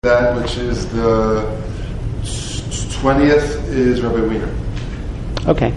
that which is the 20th is Rabbi Wiener. Okay.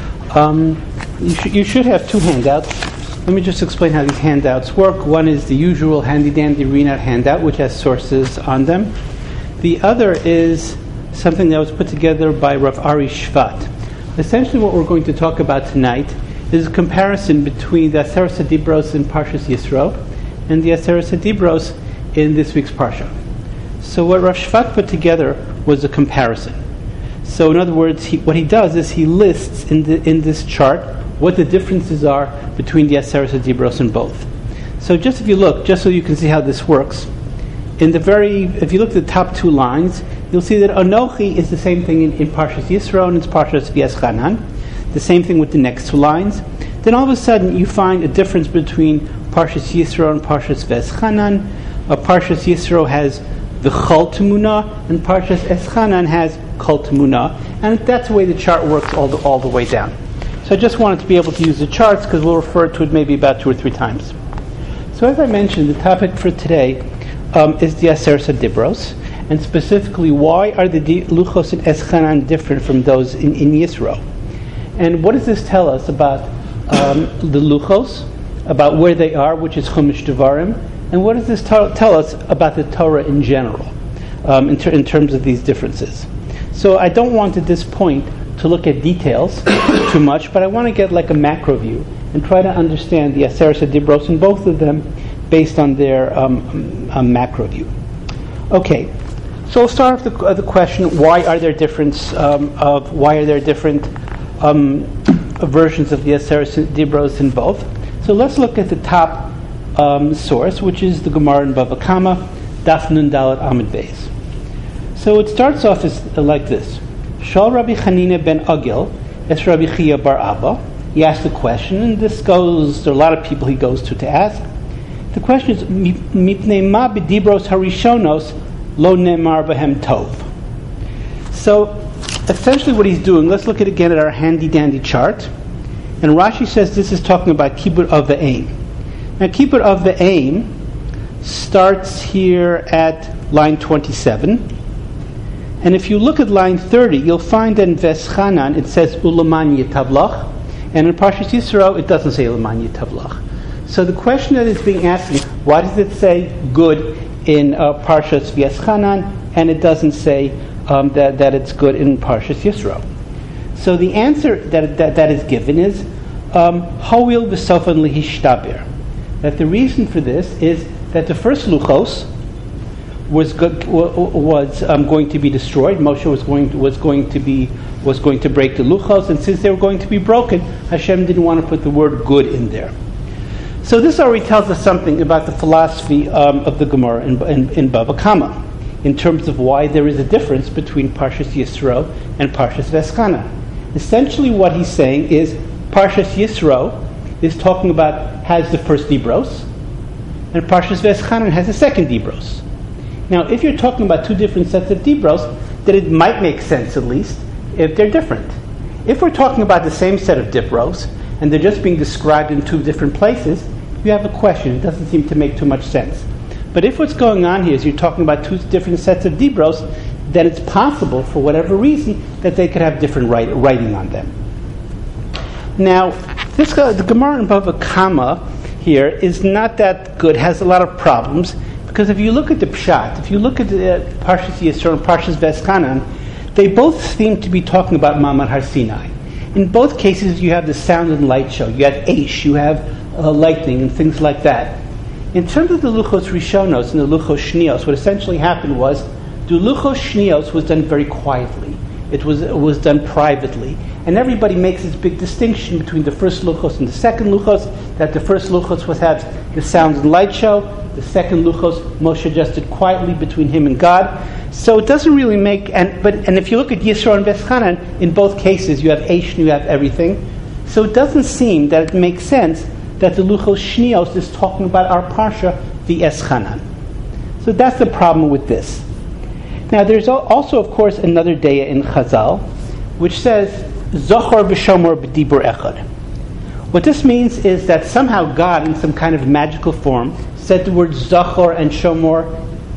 You should have two handouts. Let me just explain how these handouts work. One is the usual handy-dandy Renat handout, which has sources on them. The other is something that was put together by Rav Ari Shvat. Essentially what we're going to talk about tonight is a comparison between the Aseret Dibros in Parshas Yisro and the Aseret Dibros in this week's Parsha. So what Rav Shvat put together was a comparison. So in other words, what he does is he lists in this chart what the differences are between the Aseret Dibros in both. So just if you look, just so you can see how this works, if you look at the top two lines, you'll see that Anochi is the same thing in Parshas Yisro and it's Parshas V'eschanan. The same thing with the next two lines. Then all of a sudden you find a difference between Parshas Yisro and Parshas V'eschanan. Parshas Yisro has the Chol Temuna, and Parshas Eschanan has Kol Temuna, and that's the way the chart works all the way down. So I just wanted to be able to use the charts because we'll refer to it maybe about 2 or 3 times. So as I mentioned, the topic for today is the Aseret Dibros, and specifically why are the Luchos in Eschanan different from those in Yisro? And what does this tell us about the Luchos, about where they are, which is Chumash Devarim, and what does this tell us about the Torah in general, in terms of these differences? So I don't want at this point to look at details too much, but I want to get like a macro view and try to understand the Aseret Dibros in both of them based on their macro view. Okay, so we'll start with the question: why are there different versions of the Aseret Dibros in both? So let's look at the top source, which is the Gemara in Bava Kama, Daf Nun Dalet Amud Beis. So it starts off like this: Shal Rabbi Chanina ben Agil es Rabbi Chia bar Abba. He asked the question, and there are a lot of people he goes to ask. The question is, Mipnei ma b'dibros harishonos lo nemar b'hem tov. So essentially what he's doing, let's look again at our handy-dandy chart. And Rashi says this is talking about Kibbut of the Aim. Now Kibbut of the Aim starts here at line 27. And if you look at line 30, you'll find that in Veschanan it says Ulaman Yitavlach. And in Parshas Yisro it doesn't say Ulaman Yitavlach. So the question that is being asked is, why does it say good in Parshas V'eschanan and it doesn't say that it's good in Parshas Yisro? So the answer that is given is Hawil v'sofan lihishtabir. That the reason for this is that the first Luchos was going to be destroyed. Moshe was going to break the Luchos, and since they were going to be broken, Hashem didn't want to put the word good in there. So this already tells us something about the philosophy of the Gemara in Bava Kama, in terms of why there is a difference between Parshas Yisro and Parshas V'eschanan. Essentially what he's saying is Parshas Yisro is talking about has the first Dibros, and Parshas V'eschanan has the second Dibros. Now if you're talking about 2 different sets of Dibros, then it might make sense at least if they're different. If we're talking about the same set of Dibros, and they're just being described in 2 different places, you have a question. It doesn't seem to make too much sense. But if what's going on here is you're talking about 2 different sets of Dibros, then it's possible, for whatever reason, that they could have different writing on them. Now, the Gemara in Bava Kama here is not that good, has a lot of problems, because if you look at the Pshat, if you look at the Parshas Yisro and Parshas V'eschanan, they both seem to be talking about Ma'amad Har Sinai. In both cases, you have the sound and light show. You have Eish, you have lightning, and things like that. In terms of the Luchos Rishonos and the Luchos Shnios, what essentially happened was the Luchos Shnios was done very quietly. It was done privately. And everybody makes this big distinction between the first Luchos and the second Luchos, that the first Luchos would have the sound and light show, the second Luchos, Moshe just did quietly between him and God. So it doesn't really make, and if you look at Yisro and V'eschanan, in both cases you have Eish and you have everything. So it doesn't seem that it makes sense that the Luchos Shnios is talking about our Parsha, V'eschanan. So that's the problem with this. Now there's also, of course, another daya in Chazal, which says, Zochar v'shomor b'dibur echad. What this means is that somehow God, in some kind of magical form, said the word Zachor and Shomor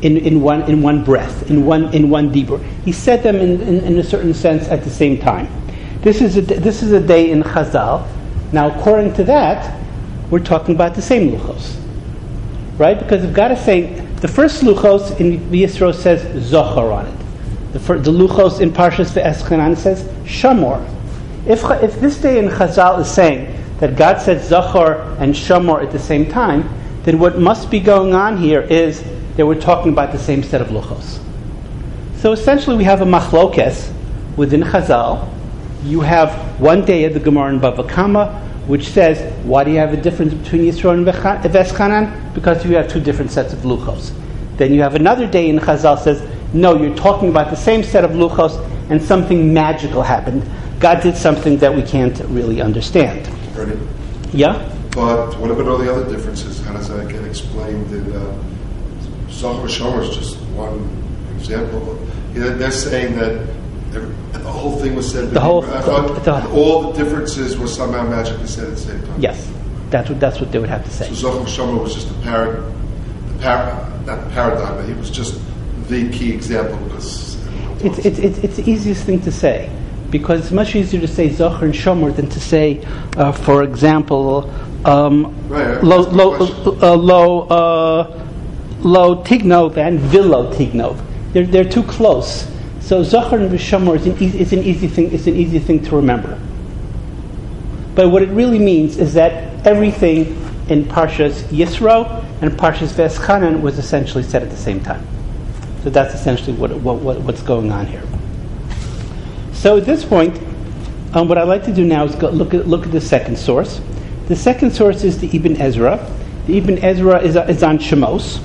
in one breath, in one dibur. He said them in a certain sense at the same time. This is a day in Chazal. Now, according to that, we're talking about the same luchos, right? Because if God is saying the first luchos in Yisro says zochar on it. The luchos in Parshas Ve'eschanan says shamor. If this day in Chazal is saying that God said zochar and shamor at the same time, then what must be going on here is that we're talking about the same set of luchos. So essentially, we have a machlokes within Chazal. You have one day of the Gemara in Bava Kama, which says, why do you have a difference between Yisro and Veschanan? Because you have two different sets of luchos. Then you have another day in Chazal says, no, you're talking about the same set of luchos, and something magical happened. God did something that we can't really understand. Ernie? Yeah? But what about all the other differences? How does that get explained in Zohar Shomer is just one example. They're saying that the whole thing was said. All the differences were somehow magically said at the same time. Yes, that's what they would have to say. So Zohar Shomer was just not the paradigm, but he was just the key example because it's the easiest thing to say. Because it's much easier to say Zohar and Shomer than to say, for example, lo tignov and vilo tignov. They're too close. So Zohar and Shomer is an easy thing. It's an easy thing to remember. But what it really means is that everything in Parshas Yisro and Parshas Veschanan was essentially said at the same time. So that's essentially what's going on here. So at this point, what I'd like to do now is look at the second source. The second source is the Ibn Ezra. The Ibn Ezra is on Shemos,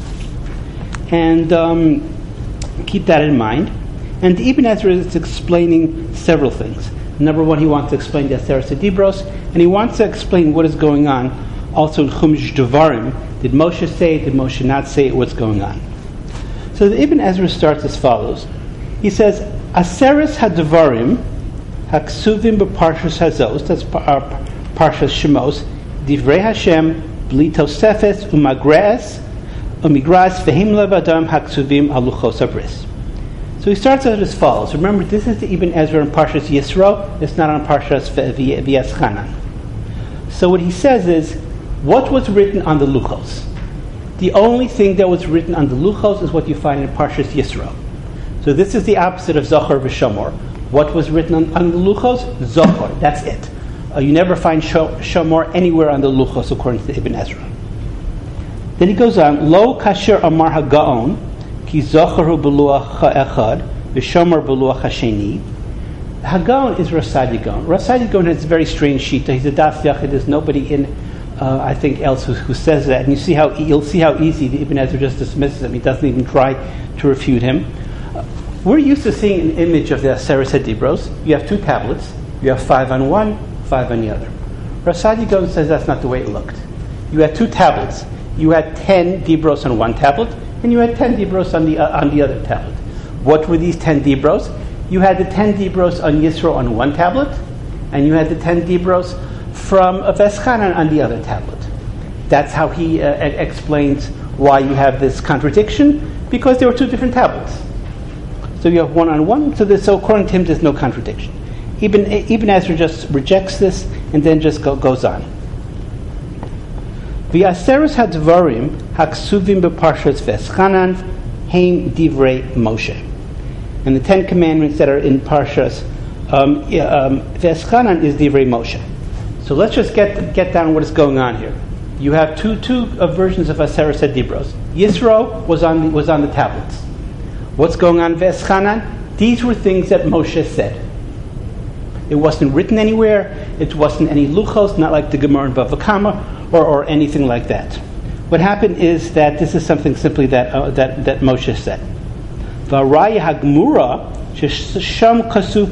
and keep that in mind. And the Ibn Ezra is explaining several things. Number one, he wants to explain the Aseret Dibros, and he wants to explain what is going on also in Chumash Devarim. Did Moshe say it? Did Moshe not say it? What's going on? So the Ibn Ezra starts as follows. He says, Aseres HaDevarim Haksuvim B'Parshas Hazos, that's Parshas Shemos, Divrei Hashem Bli Tosefes Umigras V'Him Lev Adam Haksuvim Aluchos Abris. So he starts out as follows. Remember, this is the Ibn Ezra in Parshas Yisro. It's not on Parshas V'Eschanan. So what he says is, what was written on the Luchos? The only thing that was written on the Luchos is what you find in Parshas Yisro. So this is the opposite of Zohar v'Shomor. What was written on the Luchos? Zohar. That's it. You never find Shomor anywhere on the Luchos, according to Ibn Ezra. Then he goes on, Lo kasher amar ha'gaon, ki Zoharu b'luach ha'echad, v'Shomor b'luach ha'sheni. Hagaon is Rasad Yagon. Rasad Yagon has a very strange shita. He's a daf yachid. There's nobody in, I think, else who says that. And you'll see how easy the Ibn Ezra just dismisses him. He doesn't even try to refute him. We're used to seeing an image of the Aseret Dibros. You have two tablets. You have 5 on one, 5 on the other. Rasad Yagon says that's not the way it looked. You had two tablets. You had 10 Dibros on one tablet, and you had 10 Dibros on the other tablet. What were these 10 Dibros? You had the 10 Dibros on Yisro on one tablet, and you had the 10 Dibros from Veschanan on the other tablet. That's how he explains why you have this contradiction, because there were two different tablets. So you have one on one, so according to him there's no contradiction. Ibn Ezra just rejects this and then just goes on. V'aseres hadvarim haksuvim b'parshas Veschanan heim divrei Moshe. And the 10 commandments that are in Parshas Veschanan is divrei Moshe. So let's just get down what is going on here. You have two versions of Aseret Dibros. Yisro was on the tablets. What's going on in Veschanan? These were things that Moshe said. It wasn't written anywhere. It wasn't any luchos, not like the Gemara in Bava Kama or anything like that. What happened is that this is something simply that Moshe said. V'araya hagmura shesham kasu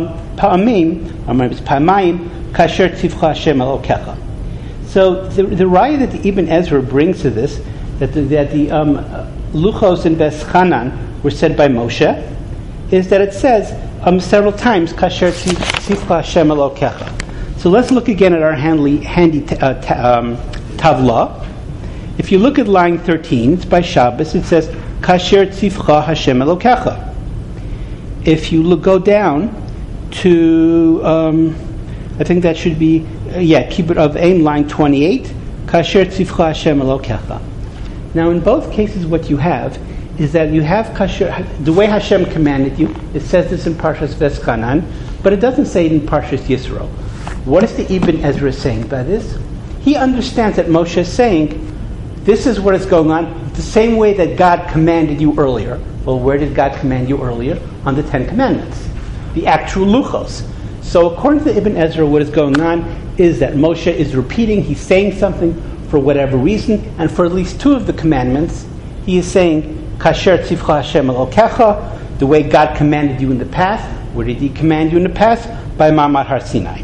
pa'amim kasher tzivcha Hashem elokecha. So the raya that the Ibn Ezra brings to this, that the luchos in Veschanan were said by Moshe, is that it says several times kasher tzivcha Hashem elokecha. So let's look again at our handy tavla. If you look at line 13, it's by Shabbos. It says kasher tzivcha Hashem Elokecha. If you go down to, I think that should be, Kibbut of Ein, line 28, kasher tzivcha Hashem Elokecha. Now, in both cases, what you have is that you have kasher, the way Hashem commanded you. It says this in Parshas Veschanan, but it doesn't say it in Parshas Yisro. What is the Ibn Ezra saying by this? He understands that Moshe is saying, this is what is going on, the same way that God commanded you earlier. Well, where did God command you earlier? On the Ten Commandments, the actual luchos. So according to Ibn Ezra, what is going on is that Moshe is repeating, he's saying something for whatever reason, and for at least two of the commandments, he is saying, Kasher tzivcha Hashem Elokecha, the way God commanded you in the past. Where did He command you in the past? By Ma'amad Har Sinai.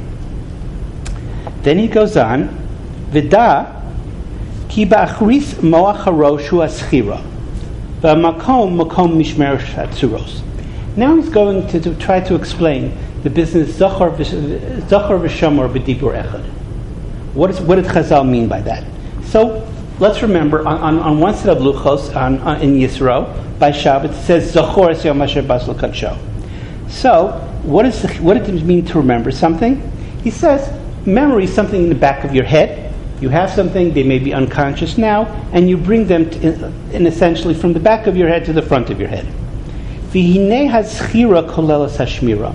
Then he goes on, Vida ki ba'achris moach harosh hu aschira, v'makom makom mishmer hatzuros. Now he's going to try to explain the business zachar v'shamor b'dibur echad. What did Chazal mean by that? So let's remember, on one set of luchos in Yisro, by Shabbat, it says Zachor es yom asher bas l'kadsho. So what does it mean to remember something? He says memory is something in the back of your head. You have something, they may be unconscious now, and you bring them in essentially from the back of your head to the front of your head. V'hinei hazchira kolelas hashmira.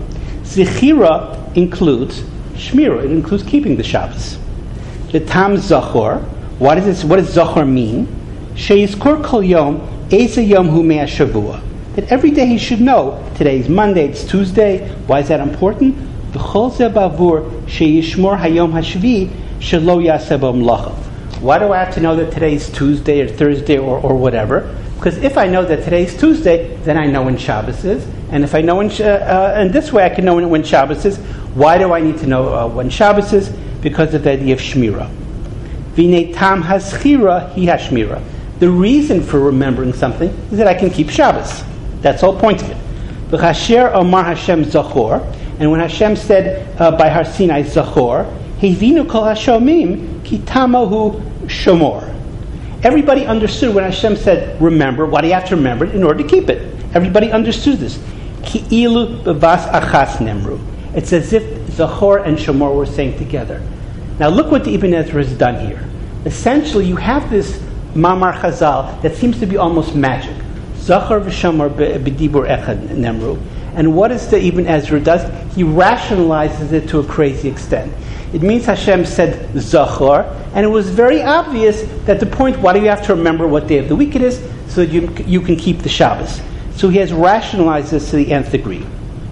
Zechira includes shmira. It includes keeping the Shabbos. The tam zachor. What does zachor mean? Sheyizkor kol yom eza yom hu mea shavua. That every day he should know. Today is Monday. It's Tuesday. Why is that important? V'chol ze bavur sheyishmor hayom hashvi shelo yaseh bo melacha. Why do I have to know that today is Tuesday or Thursday or whatever? Because if I know that today is Tuesday, then I know when Shabbos is. And if I know and this way I can know when Shabbos is. Why do I need to know when Shabbos is? Because of the idea of Shmira. V'nei tam haschira hi hashmira. The reason for remembering something is that I can keep Shabbos. That's the whole point of it. V'chasher omar Hashem zachor. And when Hashem said by Har Sinai zachor, hevinu kol hashomim ki tamahu shomor. Everybody understood when Hashem said remember. Why do you have to remember it? In order to keep it. Everybody understood this. Ki ilu bevas achas nemru. It's as if Zachor and Shomor were saying together. Now look what the Ibn Ezra has done here. Essentially, you have this Mamar Chazal that seems to be almost magic. Zachor v'Shomor b'dibur echad nemru. And what is the Ibn Ezra does? He rationalizes it to a crazy extent. It means Hashem said Zachor, and it was very obvious that the point, why do you have to remember what day of the week it is, so that you can keep the Shabbos. So he has rationalized this to the nth degree.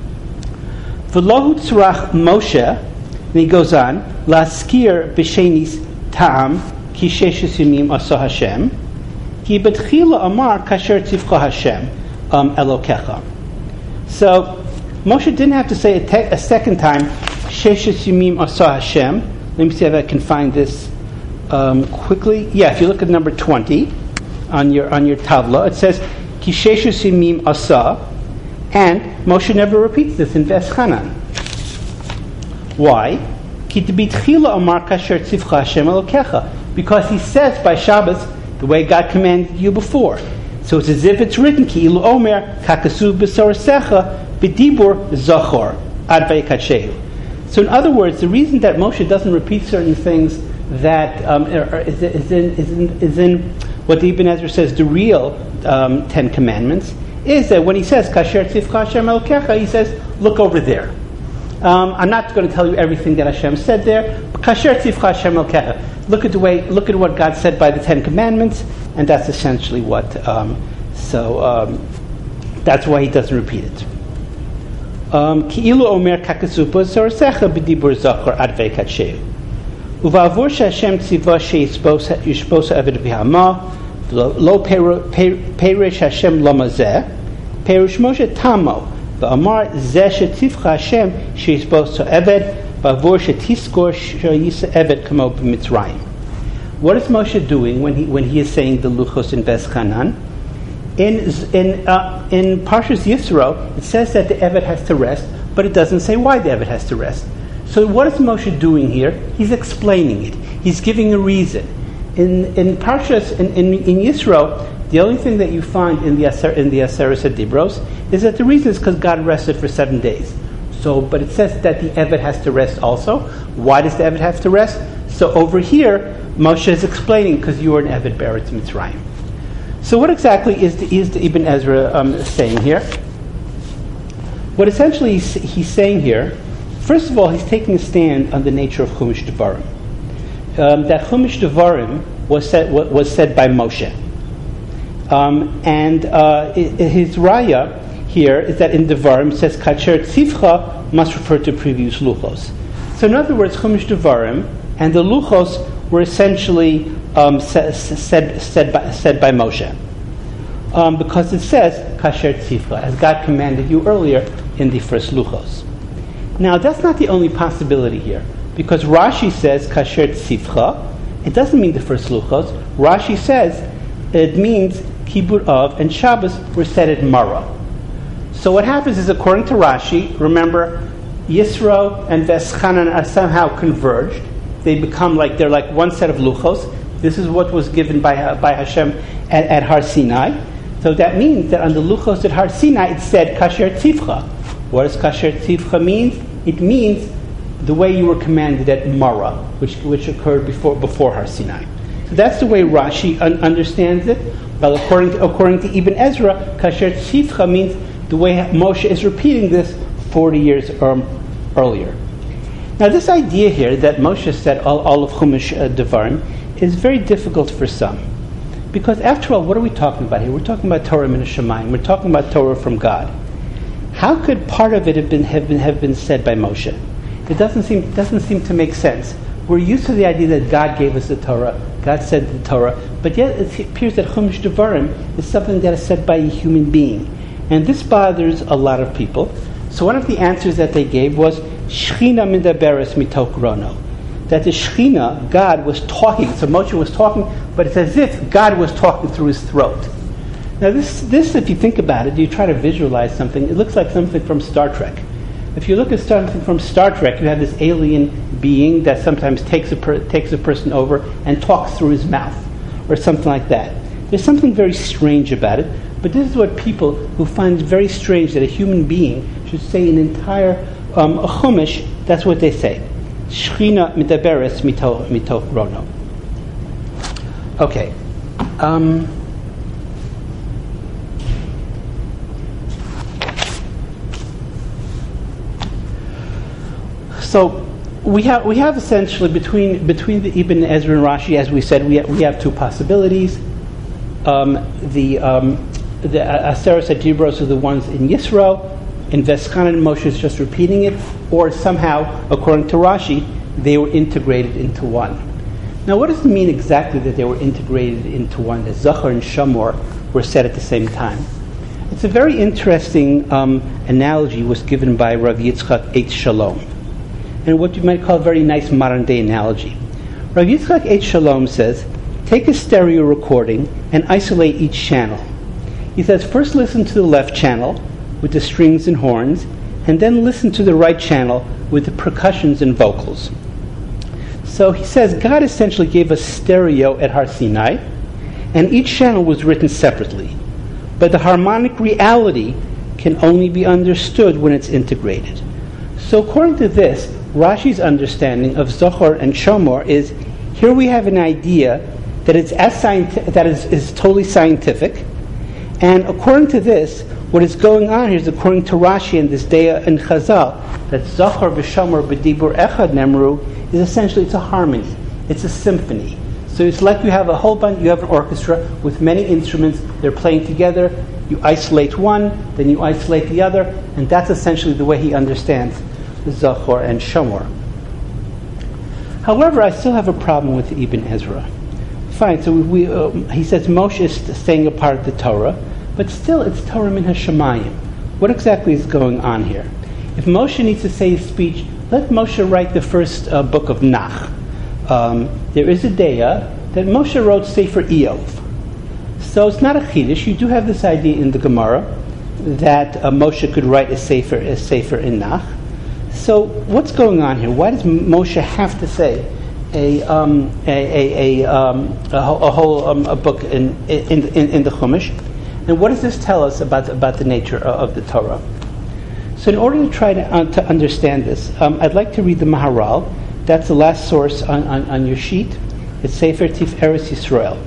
V'lohu tzrach Moshe, and he goes on, laskir b'shenis ta'am ki sheshes yamim asa Hashem ki betchila amar kasher tzivcha Hashem Elokecha. So Moshe didn't have to say a second time sheshes yamim asa Hashem. Let me see if I can find this quickly. Yeah, if you look at number 20 on your tavla, it says ki sheshes yamim asa. And Moshe never repeats this in Veschanan. Why? Because he says by Shabbos the way God commanded you before. So it's as if it's written, Ki'ilu Omer, Kakasu B'Sorasecha, B'Dibur Zachor, Ad Vayikatshehu. So in other words, the reason that Moshe doesn't repeat certain things that is in what the Ibn Ezra says, the real Ten Commandments, is that when he says Kasher Tzivcha Hashem Elokecha, he says, look over there. I'm not going to tell you everything that Hashem said there, but Kasher Tzivcha Hashem Elokecha. Look at what God said by the Ten Commandments, and that's essentially what. That's why he doesn't repeat it. Ki'ilu Omer Kakasu B'Sorasecha B'Dibur Zachor Ad Vayikatshehu. Uva'avur she'Hashem tzivah she'yishbos ha'eved v'hama lo perish Hashem lamazeh perish Moshe tamo v'amar zeh she'tzivcha Hashem she'yishbos ha'eved va'avur she'tiskor she'yisa eved kamo b'Mitzrayim. What is Moshe doing when he is saying the luchos in Veschanan? In Parshas Yisro, it says that the Eved has to rest, but it doesn't say why the Eved has to rest. So what is Moshe doing here? He's explaining it. He's giving a reason. In Parshas, in Yisro, The only thing that you find in the Aseret Dibros is that the reason is because God rested for 7 days. So, but it says that the Eved has to rest also. Why does the Eved have to rest? So over here, Moshe is explaining because you are an Eved Be'eretz Mitzrayim. So what exactly is the Ibn Ezra saying here? What essentially he's saying here, first of all, he's taking a stand on the nature of Chumash Devarim. That Chumash Devarim was said by Moshe. His raya here is that in Devarim says Kacher Tzivcha must refer to previous Luchos. So in other words, Chumash Devarim and the Luchos were essentially said by Moshe. Because it says Kacher Tzivcha, as God commanded you earlier in the first Luchos. Now that's not the only possibility here, because Rashi says Kasher Tzivcha. It doesn't mean the first Luchos. Rashi says it means Kibbur Av and Shabbos were said at Mara. So what happens is, according to Rashi, remember, Yisro and Veschanan are somehow converged. They become they're like one set of Luchos. This is what was given by Hashem at Har Sinai. So that means that on the Luchos at Har Sinai it said Kasher Tzivcha. What does Kasher Tzivcha mean? It means the way you were commanded at Mara, which occurred before Har Sinai. So that's the way Rashi understands it. But according to Ibn Ezra, Kasher Tzivcha means the way Moshe is repeating this 40 years earlier. Now this idea here that Moshe said all of Chumash Devarim is very difficult for some. Because after all, what are we talking about here? We're talking about Torah min Hashamayim. We're talking about Torah from God. How could part of it have been said by Moshe? It doesn't seem to make sense. We're used to the idea that God gave us the Torah, God said the Torah, but yet it appears that Chumash Devarim is something that is said by a human being. And this bothers a lot of people. So one of the answers that they gave was Shechina midaberes mitoch rono. That the Shechina, God, was talking. So Moshe was talking, but it's as if God was talking through his throat. Now this, if you think about it, you try to visualize something, it looks like something from Star Trek. If you look at something from Star Trek, you have this alien being that sometimes takes a person over and talks through his mouth, or something like that. There's something very strange about it, but this is what people who find it very strange that a human being should say an entire chumash. That's what they say. Shechina midaberes mitoch rono. Okay. So we have essentially between the Ibn Ezra and Rashi, as we said, we have two possibilities. The Aseret Dibros are the ones in Yisro, in Veschanan and Moshe is just repeating it, or somehow, according to Rashi, they were integrated into one. Now, what does it mean exactly that they were integrated into one? That Zachor and Shamor were said at the same time. It's a very interesting analogy was given by Rav Yitzchak Eitz Shalom, and what you might call a very nice modern-day analogy. Rav Yitzchak Eitz Shalom says, take a stereo recording and isolate each channel. He says, first listen to the left channel with the strings and horns, and then listen to the right channel with the percussions and vocals. So he says God essentially gave us stereo at Har Sinai, and each channel was written separately. But the harmonic reality can only be understood when it's integrated. So according to this, Rashi's understanding of Zohar and Shomor is, here we have an idea that is totally scientific, and according to this, what is going on here is, according to Rashi and this Deya and Chazal, that Zohar v'Shomor b'dibur echad nemru is essentially, it's a harmony, it's a symphony. So it's like you have you have an orchestra with many instruments, they're playing together, you isolate one, then you isolate the other, and that's essentially the way he understands the Zohar and Shomor. However, I still have a problem with the Ibn Ezra. Fine, so he says Moshe is staying a part of the Torah, but still it's Torah min Hashamayim. What exactly is going on here? If Moshe needs to say his speech, let Moshe write the first book of Nach. There is a Deya that Moshe wrote Sefer Eov. So it's not a Chiddush. You do have this idea in the Gemara that Moshe could write a Sefer in Nach. So what's going on here? Why does Moshe have to say whole book in the Chumash. And what does this tell us about the nature of the Torah? So in order to try to understand this, I'd like to read the Maharal. That's the last source on your sheet. It's Sefer Tiferes Yisrael.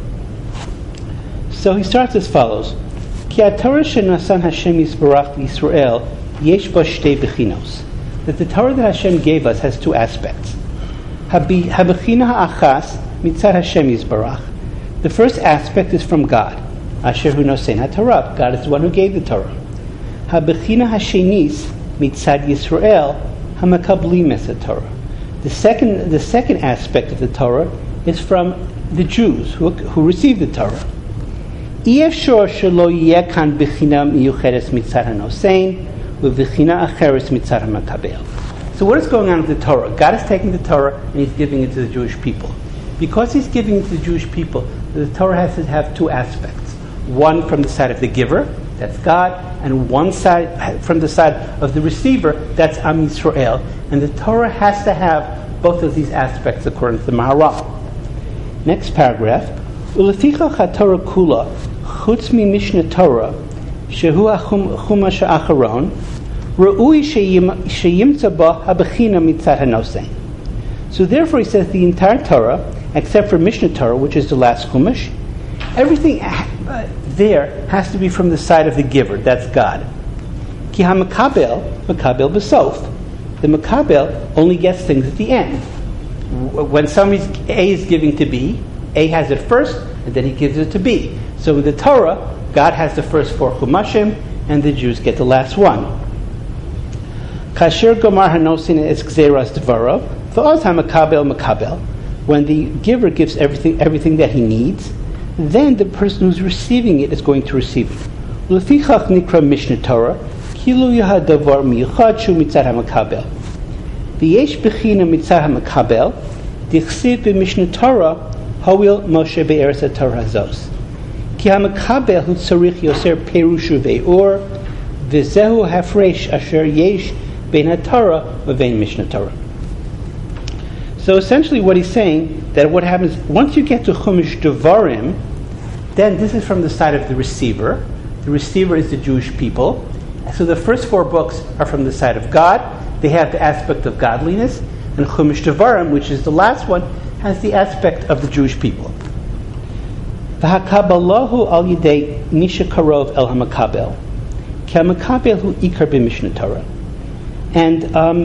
So he starts as follows: Ki HaTorah shenasan Hashem Yisbarach Yisrael yesh bo shtei bechinos. That the Torah that Hashem gave us has two aspects. Habechina ha'achas mitzad Hashem Yisbarach. The first aspect is from God. Asher hu nosein haTorah. God is the one who gave the Torah. Habechina hashenis mitzad Yisrael hamakablim es haTorah. The second aspect of the Torah is from the Jews who received the Torah. Yefshor shelo yeh kan bechina miyucheres mitzad hanosein uvechina acheres mitzad hamakabel. So what is going on with the Torah? God is taking the Torah and He's giving it to the Jewish people. Because He's giving it to the Jewish people, the Torah has to have two aspects. One from the side of the giver, that's God, and one side from the side of the receiver, that's Am Yisrael. And the Torah has to have both of these aspects according to the Maharal. Next paragraph. Ulefichach HaTorah kula chutz mi Mishnah Torah shehu chumash ha'acharon ra'ui sheyimtza ba habechina mitzad hanosein. So therefore he says the entire Torah, except for Mishnah Torah, which is the last chumash, everything there has to be from the side of the giver, that's God. Ki ha-makabel b'sof. The makabel only gets things at the end. When A is giving to B, A has it first, and then he gives it to B. So with the Torah, God has the first 4 chumashim, and the Jews get the last one. Kasher gomar hanosin es gzeras devaro, v'oz ha-makabel. When the giver gives everything that he needs, then the person who's receiving it is going to receive it. Lefichach nikra Mishnah Torah, kilu yahadavar miyuchad shu mitzad hamakabel. V'yesh bechina mitzad hamakabel, dichsiv b'Mishnah Torah, hoil Moshe be'eretz haTorah hazos. Ki hamakabel hu tzarich yoser perushu ve'or, v'zehu hafresh asher yesh bein haTorah v'vein Mishnah Torah. So essentially what he's saying, that what happens, once you get to Chumash Devarim, then this is from the side of the receiver. The receiver is the Jewish people. So the first 4 books are from the side of God. They have the aspect of godliness. And Chumash Devarim, which is the last one, has the aspect of the Jewish people. V'hakabalahu al yidei nisha karov el hamakabel. Ki hamakabel hu ikar b'Mishnah Torah. And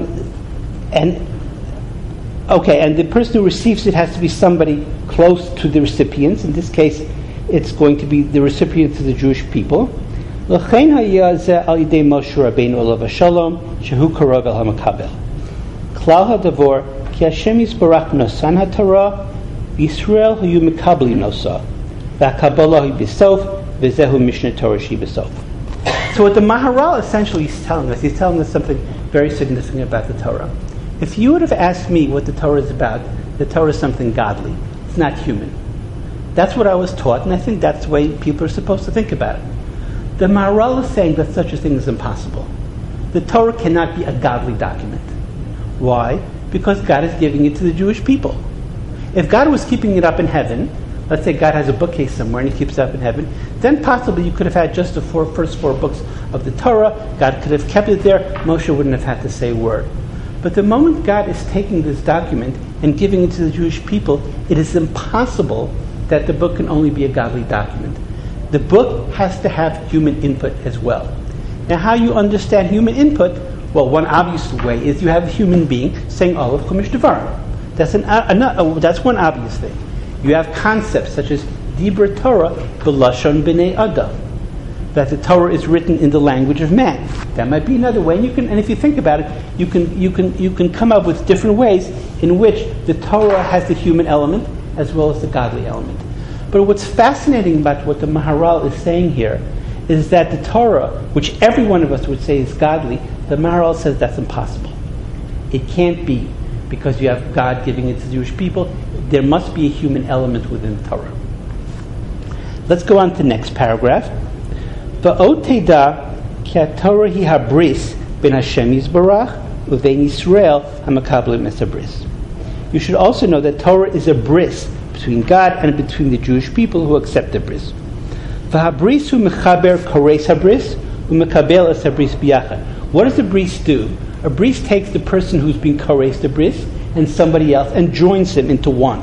the person who receives it has to be somebody close to the recipients. In this case, it's going to be the recipients of the Jewish people. L'chein hayazeh al yidei Moshe Rabbeinu olav hashalom shehu karov el hamakabel. Klal hadavor ki Hashem yisbarach nosan haTorah Yisrael hayu mekabli nosa v'hakabalah hi b'sof v'zehu Mishnah Torah shi b'sof. So what the Maharal essentially is telling us, he's telling us something very significant about the Torah. If you would have asked me what the Torah is about, the Torah is something godly. It's not human. That's what I was taught, and I think that's the way people are supposed to think about it. The Maharal is saying that such a thing is impossible. The Torah cannot be a godly document. Why? Because God is giving it to the Jewish people. If God was keeping it up in heaven, let's say God has a bookcase somewhere and He keeps it up in heaven, then possibly you could have had just the first 4 books of the Torah. God could have kept it there. Moshe wouldn't have had to say a word. But the moment God is taking this document and giving it to the Jewish people, it is impossible that the book can only be a godly document. The book has to have human input as well. Now, how you understand human input? Well, one obvious way is you have a human being saying all of Chumash Devarim. That's one obvious thing. You have concepts such as Dibur Torah b'lashon b'nei Adam, that the Torah is written in the language of man. That might be another way. And if you think about it, you can come up with different ways in which the Torah has the human element as well as the godly element. But what's fascinating about what the Maharal is saying here is that the Torah, which every one of us would say is godly, the Maharal says that's impossible. It can't be, because you have God giving it to the Jewish people. There must be a human element within the Torah. Let's go on to the next paragraph. Va'od teda ki haTorah hi habris ben Hashem Yisbarach uvein Yisrael hamakablim es habris. you should also know that Torah is a bris between God and between the Jewish people who accept the bris. V'habris hu mechaber koreis habris u'mekabel es habris biyachad. What does a bris do? A bris takes the person who's been koreis the bris and somebody else and joins them into one.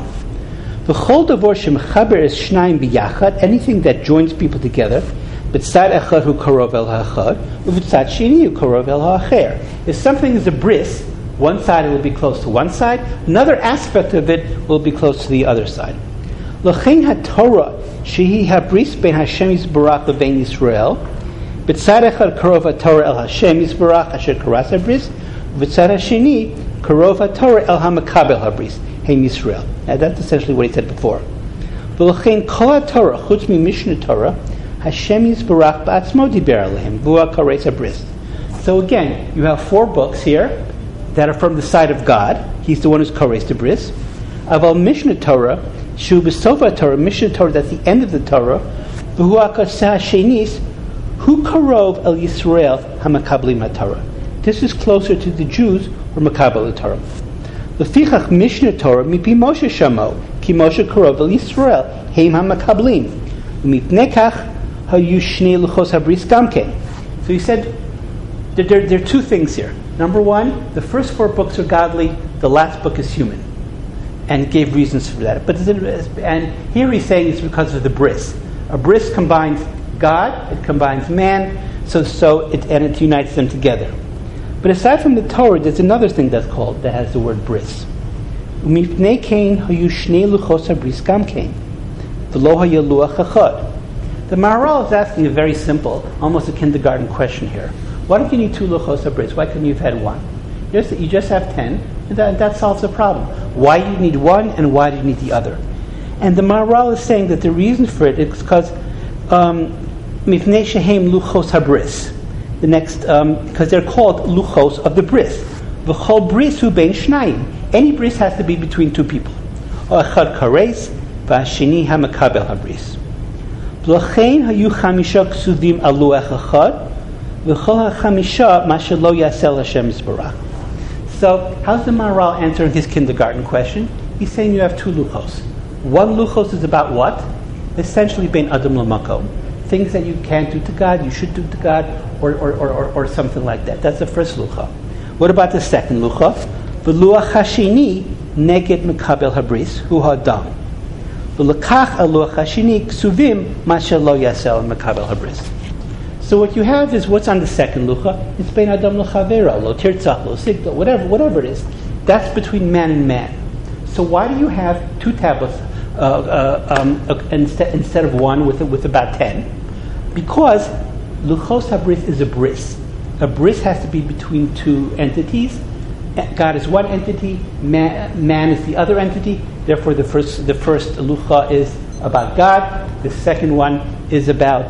V'chol davor shemechaber es shnayim biyachad, anything that joins people together, b'tzad echad hu karov el ha'achad u'v'tzad sheni hu karov el ha'acher. If something is a bris, one side will be close to one side, another aspect of it will be close to the other side. L'chein haTorah shehi habris ben Hashem Yisbarach levein Yisrael, b'tzad echad karov haTorah el Hashem Yisbarach asher karas habris, v'tzad hasheni karov haTorah el hamakabel habris hein Yisrael. Now that's essentially what he said before. V'l'chein kol haTorah chutz mi Mishnah Torah Hashem Yisbarach ba'atzmo diber alehem v'hu kares habris. So again, you have 4 books here that are from the side of God. He's the one who's kares the bris. Aval Mishnah Torah, shu b'sofa Torah, Mishnah Torah, that's the end of the Torah. V'hu akaseh shenis, hu karov el Yisrael hamakablim haTorah. This is closer to the Jews who are makabel the Torah. Lefichach Mishnah Torah mipi Moshe shamo, ki Moshe karov el Yisrael heim hamakablim. U'mipnekach hayu shnei luchos habris gamkein. So he said there are 2 things here. Number 1, the first 4 books are godly, the last book is human, and gave reasons for that. And here he's saying it's because of the bris. A bris combines God, it combines man, so it unites them together. But aside from the Torah, there's another thing that has the word bris. Umifnei kain hayu shnei luchos habris gam kain, v'lo haya luach echad. The Maharal is asking a very simple, almost a kindergarten question here. Why don't you need 2 luchos habris? Why couldn't you have had 1? You just have 10, and that solves the problem. Why do you need 1, and why do you need the other? And the Maharal is saying that the reason for it is because mifnei shehem luchos habris. The next, because they're called luchos of the bris. V'chol bris hu bein shnayim. Any bris has to be between 2 people. Echad kares v'asheni hamakabel habris. V'lachein hayu chamisha ksuvim al luach echad. So how's the Maharal answering his kindergarten question? He's saying you have 2 luchos. 1 luchos is about what? Essentially bein adam l'makom. Things that you can't do to God, you should do to God, or something like that. That's the first lucha. What about the second lucha? V'luach hashini neged mekabel habris hu hadam. V'lekach aluach hashini ksuvim masha lo yasel mekabel habris. So what you have is what's on the second lucha. It's bein adam l'chavero, lo tirtzach, lo sigdo, whatever it is. That's between man and man. So why do you have 2 tablets instead of 1 with about 10? Because luchos habris is a bris. A bris has to be between 2 entities. God is one entity, man is the other entity. Therefore, the first lucha is about God. The second one is about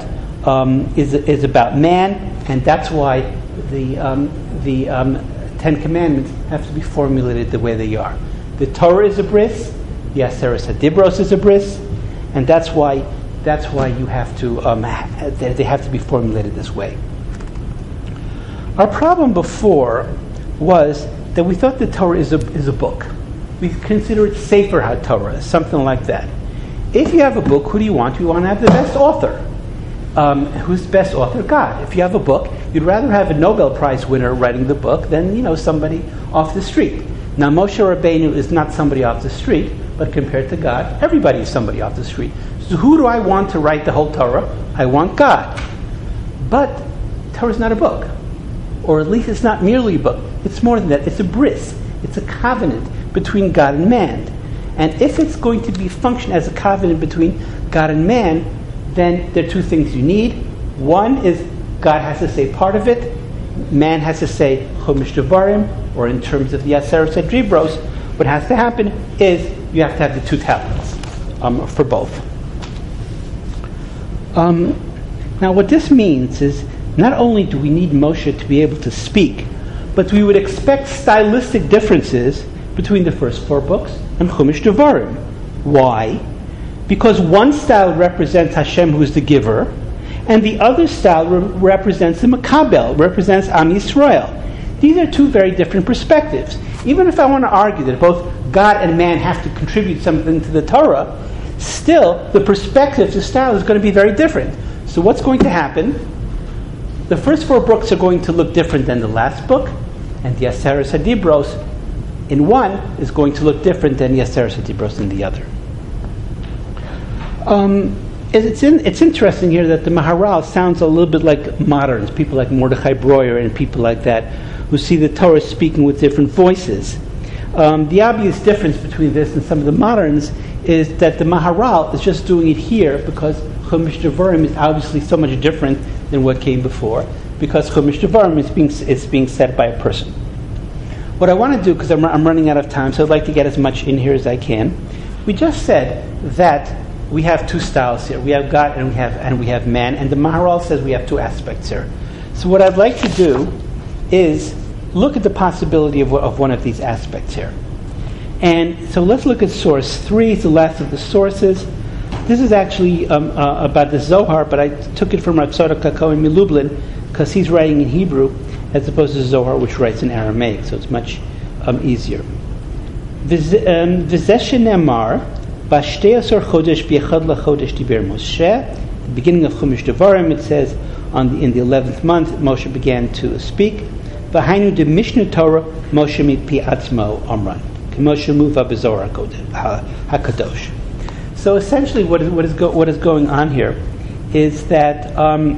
man, and that's why the 10 Commandments have to be formulated the way they are. The Torah is a bris, the Aseret HaDibros is a bris, and that's why you have to they have to be formulated this way. Our problem before was that we thought the Torah is a book. We consider it Sefer HaTorah, something like that. If you have a book, who do you want? You want to have the best author. Who's the best author? God. If you have a book, you'd rather have a Nobel Prize winner writing the book than somebody off the street. Now Moshe Rabbeinu is not somebody off the street, but compared to God, everybody is somebody off the street. So who do I want to write the whole Torah? I want God. But Torah is not a book, or at least it's not merely a book. It's more than that. It's a bris. It's a covenant between God and man. And if it's going to be function as a covenant between God and man, then there are 2 things you need. One is God has to say part of it. Man has to say Chumash Devarim, or in terms of the Aseret HaDibros, what has to happen is you have to have the 2 tablets for both. Now what this means is not only do we need Moshe to be able to speak, but we would expect stylistic differences between the first 4 books and Chumash Devarim. Why? Because one style represents Hashem, who is the giver, and the other style represents the Makabel, represents Am Yisrael. These are 2 very different perspectives. Even if I want to argue that both God and man have to contribute something to the Torah, still the perspective, the style is going to be very different. So what's going to happen? The first 4 books are going to look different than the last book, and the Aseres HaDibros in one is going to look different than the Aseres HaDibros in the other. It's interesting here that the Maharal sounds a little bit like moderns, people like Mordechai Breuer and people like that, who see the Torah speaking with different voices. The obvious difference between this and some of the moderns is that the Maharal is just doing it here because Chumash Devarim is obviously so much different than what came before, because Chumash Devarim is being said by a person. What I want to do, because I'm running out of time, so I'd like to get as much in here as I can. We just said that we have 2 styles here. We have God and we have man, and the Maharal says we have 2 aspects here. So what I'd like to do is look at the possibility of one of these aspects here. And so let's look at source 3. It's the last of the sources. This is actually about the Zohar, but I took it from Rav Tzadok HaKohen Milublin because he's writing in Hebrew as opposed to Zohar, which writes in Aramaic, so it's much easier. V'zeh shenemar b'shtei asar chodesh b'echad lachodesh diber Moshe. The beginning of Chumash Devarim, it says in the 11th month Moshe began to speak. V'hainu de Mishnah Torah Moshe mitpi atzmo amran k'Moshe muva b'Zohar HaKadosh. So essentially, what is going on here is that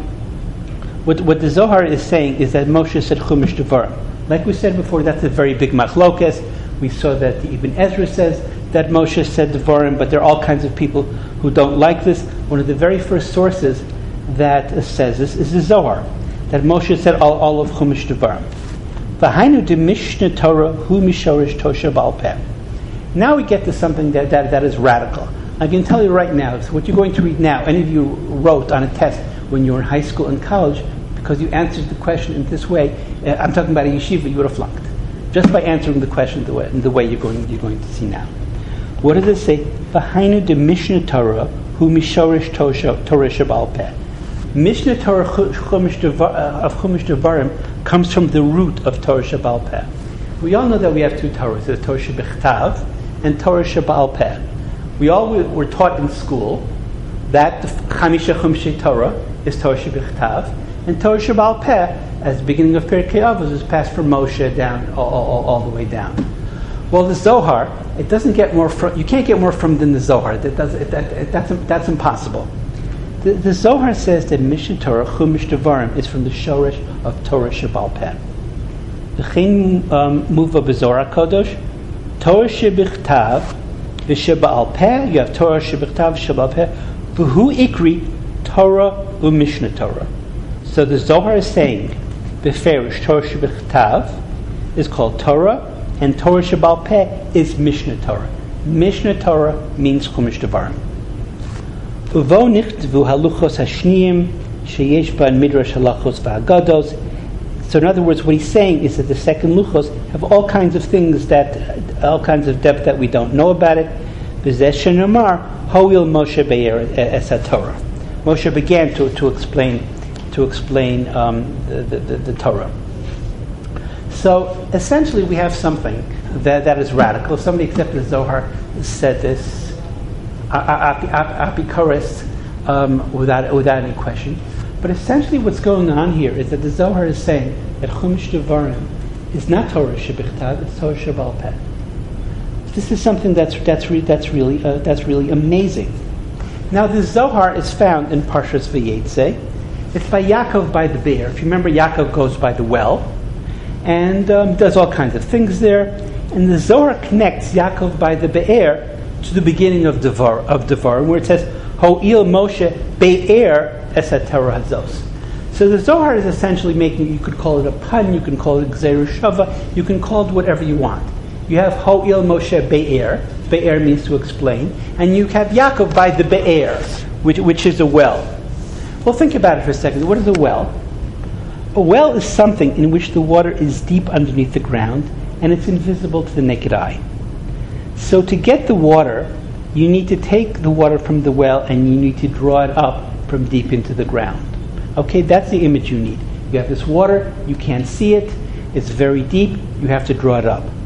what the Zohar is saying is that Moshe said Chumash Devarim. Like we said before, that's a very big machlokes. We saw that the Ibn Ezra says that Moshe said Devarim, but there are all kinds of people who don't like this. One of the very first sources that says this is the Zohar, that Moshe said all of Chumash Devarim. V'hainu de Mishnah Torah hu mishorish tosha ba'al peh. Now we get to something that is radical. I can tell you right now, so what you're going to read now, any of you wrote on a test when you were in high school and college, because you answered the question in this way, I'm talking about a yeshiva, you would have flunked. Just by answering the question the way you're going to see now. What does it say? V'hainu de Mishnah Torah hu mishorish Torah shabal peh. Mishnah Torah of Chumash Devarim comes from the root of Torah shabal peh. We all know that we have 2 Torahs. There's Torah shebichtav and Torah shabal peh. We all were taught in school that the Chamisha Chumshei Torah is Torah shebichtav, and Torah shabal peh, as the beginning of Pirkei Avos, is passed from Moshe down all the way down. Well, the Zohar, it doesn't get more from. You can't get more from than the Zohar. That's impossible. The Zohar says that Mishnah Torah Chumash Devarim is from the shoresh of Torah shabal peh. V'chein muva b'Zohar HaKadosh Torah shebichtav v'sheba'al peh. You have Torah shebichtav v'sheba'al peh. V'hu ikri Torah u'Mishnah Torah. So the Zohar is saying beferish Torah shebichtav is called Torah, and Torah shabal peh is Mishnah Torah. Mishnah Torah means Chumash Devarim. Uvo nichtvu haluchos hashniyim sheyesh ba midrash halachos v'agados. So in other words, what he's saying is that the second luchos have all kinds of things all kinds of depth that we don't know about it. V'zeh shenemar hoil Moshe be'er es haTorah. Moshe began to explain the Torah. So essentially, we have something that is radical. If somebody except the Zohar said this, apikoris, without any question. But essentially, what's going on here is that the Zohar is saying that Chumash Devarim is not Torah shebichtav; it's Torah shabal peh. This is something that's really amazing. Now, the Zohar is found in Parshas Vayetze. It's by Yaakov by the bear. If you remember, Yaakov goes by the well and does all kinds of things there. And the Zohar connects Yaakov by the be'er to the beginning of Devarim, where it says, Ho'il Moshe be'er es haTorah hazos. So the Zohar is essentially making, you could call it a pun, you can call it Gzeir Shava, you can call it whatever you want. You have Ho'il Moshe be'er, be'er means to explain, and you have Yaakov by the be'er, which is a well. Well, think about it for a second. What is a well? A well is something in which the water is deep underneath the ground and it's invisible to the naked eye. So to get the water, you need to take the water from the well and you need to draw it up from deep into the ground. Okay, that's the image you need. You have this water, you can't see it, it's very deep, you have to draw it up.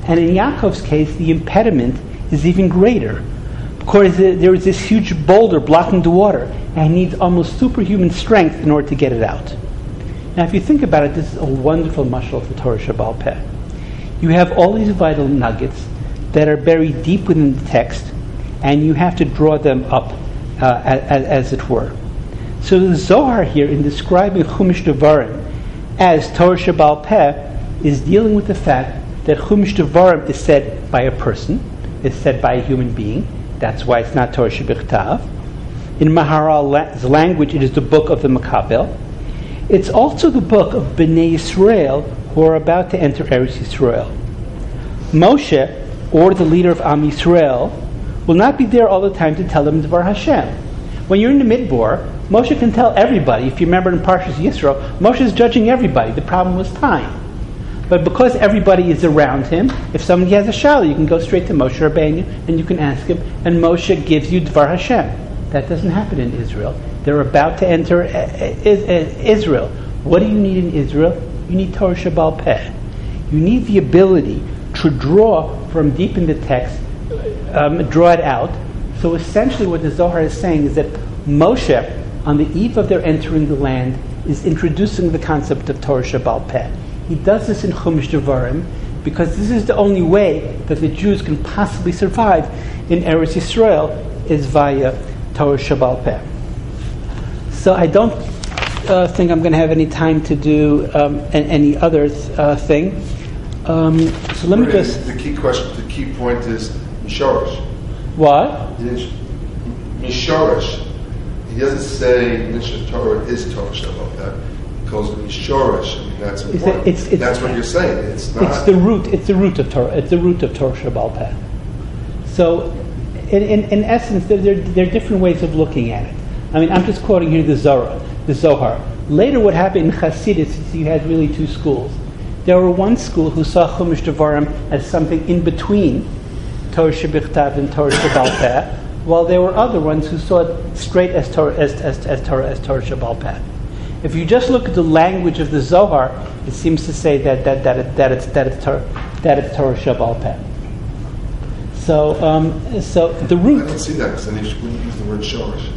And in Yaakov's case, the impediment is even greater. Because there is this huge boulder blocking the water, and he needs almost superhuman strength in order to get it out. Now, if you think about it, this is a wonderful mashal for Torah Shebaal Peh. You have all these vital nuggets that are buried deep within the text, and you have to draw them up, as it were. So the Zohar here, in describing Chumash Devarim as Torah Shebaal Peh, is dealing with the fact that Chumash Devarim is said by a person, is said by a human being. That's why it's not Torah Shebichtav. In Maharal's language, it is the book of the Makabel. It's also the book of Bnei Yisrael who are about to enter Eretz Yisrael. Moshe, or the leader of Am Yisrael, will not be there all the time to tell them Dvar Hashem. When you're in the Midbar, Moshe can tell everybody. If you remember in Parshas Yisro, Moshe is judging everybody. The problem was time. But because everybody is around him, if somebody has a shala, you can go straight to Moshe Rabbeinu and you can ask him, and Moshe gives you Dvar Hashem. That doesn't happen in Israel. They're about to enter Israel. What do you need in Israel? You need Torah Shebaal Peh. You need the ability to draw from deep in the text, draw it out. So essentially what the Zohar is saying is that Moshe, on the eve of their entering the land, is introducing the concept of Torah Shebaal Peh. He does this in Chumash Devarim because this is the only way that the Jews can possibly survive in Eretz Yisrael, is via Torah Shebaal Peh. So I don't think I'm going to have any time to do any other thing. So let me just... The key question, the key point is Mishorish. What? Mishorish. He doesn't say Mishnah Torah is Torah Shebaal Peh. Calls it Mishorish. I mean, that's important. That's what you're saying. It's not. It's the root. It's the root of Torah. It's the root of Torah Shebaal Peh. So, in essence, there are different ways of looking at it. I mean, I'm just quoting here the Zohar. Later, what happened in Chassidus is you had really two schools. There were one school who saw Chumash Devarim as something in between Torah Shebichtav and Torah Shebaal Peh, while there were other ones who saw it straight as Torah Shebaal Peh. If you just look at the language of the Zohar, it seems to say that it's Torah Shebaal Peh. So the root. I don't see that because then you wouldn't use the word shorish.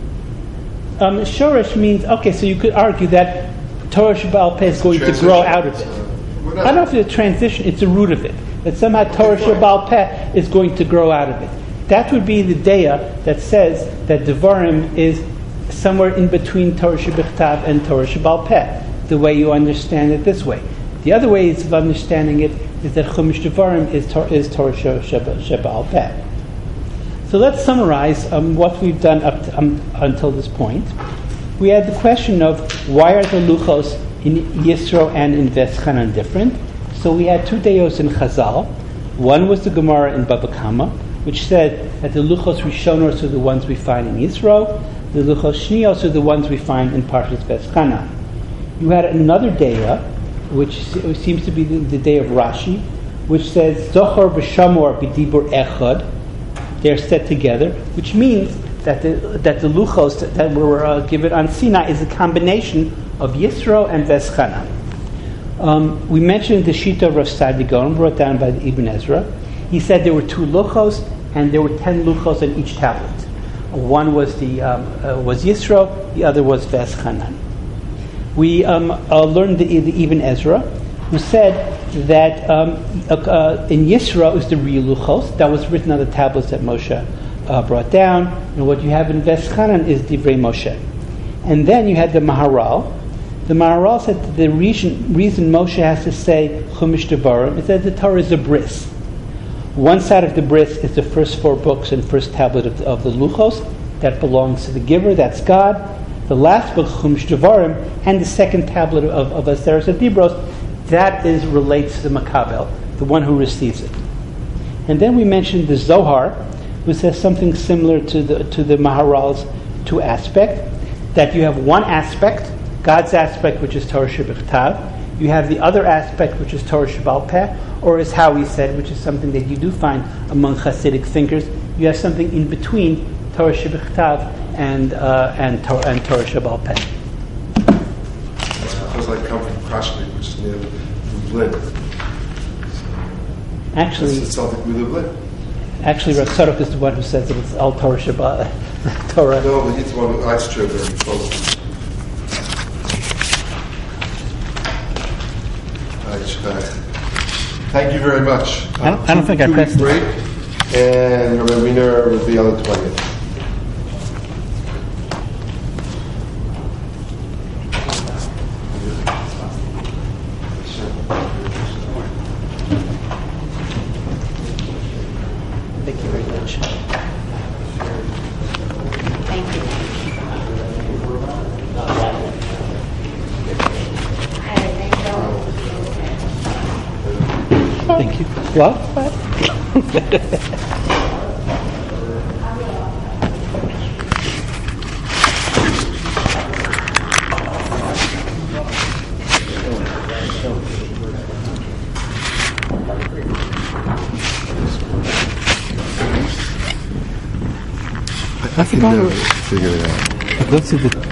Shorish means, okay, so you could argue that Torah Shebaal Peh is going to grow out of it. I don't know if it's a transition, it's the root of it. That somehow Torah Shebaal Peh is going to grow out of it. That would be the daya that says that Devarim is somewhere in between Torah Shebichtav and Torah Shebaal Peh, the way you understand it this way. The other ways of understanding it is that Chumash Devarim is Torah Shebaal Peh. So let's summarize what we've done up to, until this point. We had the question of why are the luchos in Yisro and in Veschanan different? So we had two deos in Chazal. One was the Gemara in Bava Kama, which said that the luchos rishonos are the ones we find in Yisro, the luchos shnios are the ones we find in Parshas Veschanan. You had another deya, which seems to be the day of Rashi, which says Zohar v'Shamor b'dibur echad. They're set together, which means that the luchos that were given on Sinai is a combination of Yisro and Veschanan. We mentioned the Shita of Rav Saadia Gaon, brought down by the Ibn Ezra. He said there were two luchos, and there were 10 luchos on each tablet. One was was Yisro, the other was Veschanan. We learned the Ibn Ezra, who said that in Yisro is the real luchos that was written on the tablets that Moshe brought down, and what you have in Veschanan is Divrei Moshe. And then you had the Maharal. The Maharal said that the reason Moshe has to say Chumash Devarim is that the Torah is a bris. One side of the bris is the first 4 books and first tablet of the luchos that belongs to the giver, that's God. The last book, Chumash Devarim, and the second tablet of Aseret Dibros, that relates to the Makabel, the one who receives it. And then we mentioned the Zohar, which says something similar to the Maharal's 2 aspects, that you have one aspect, God's aspect, which is Torah Shebichtav. You have the other aspect, which is Torah Shebaal Peh, or as Howie said, which is something that you do find among Hasidic thinkers. You have something in between Torah Shebichtav and Torah Shebaal Peh. That's because I come from Krashnik, which is near Lublin. Actually, It's something we live with. Rav Tzadok is the one who says that it's Al Torah Shabbat. Torah. No, but he's the one who that's true. Very close. Thank you very much. I don't think I pressed break, and Rabbi Wiener will be on the 20th. Thank you very much. Thank you. Thank you. What? I can never figure it out. Let's see the